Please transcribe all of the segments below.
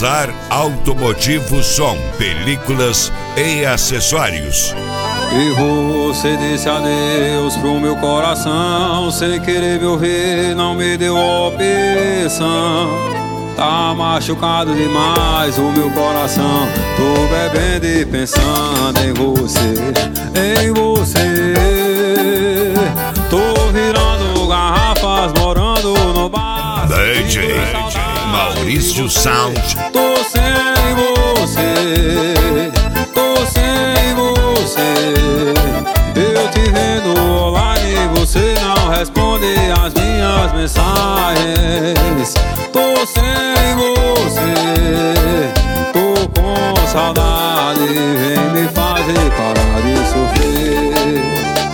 Bazar Automotivo Som, películas e acessórios. E você disse adeus pro meu coração, sem querer me ouvir, não me deu opção. Tá machucado demais o meu coração, tô bebendo e pensando em você, em você. Tô virando garrafas, morando no bar. DJ Maurício Sound. Tô sem você, tô sem você. Eu te vendo online, você não responde as minhas mensagens. Tô sem você, tô com saudade, vem me fazer parar de sofrer.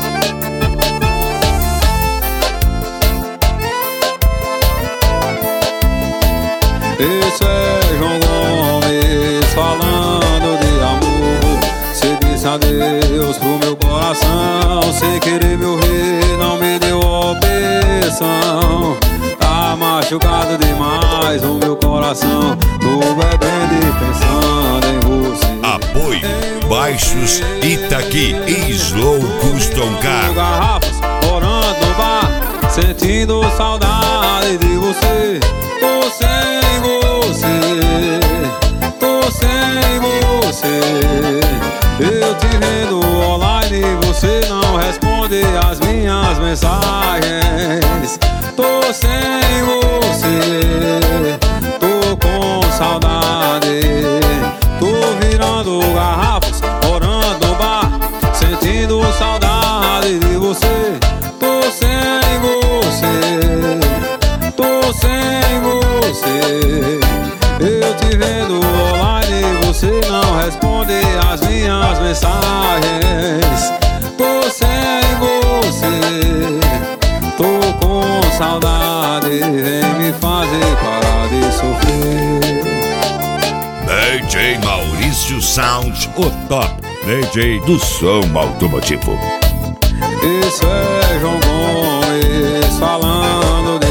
Esse é João Gomes falando de amor. Cê disse adeus pro meu coração, sem querer me ouvir, não me deu opção. Tá machucado demais o meu coração, tô bebendo e pensando em você. Apoio Baixos Itaqui e Slow Custom Car. Garrafas, morando no bar, sentindo saudade de você. Tô sem você, tô sem você. Eu te vendo online, você não responde as minhas mensagens. Tô sem você, tô com saudade. Tô virando garrafas, morando no bar, sentindo saudade de você. Tô sem você, tô sem você. Eu te vendo online, você não responde as minhas mensagens. Tô sem você, tô com saudade, vem me fazer parar de sofrer. DJ Maurício Sound, o top DJ do som automotivo. Esse é João Gomes falando de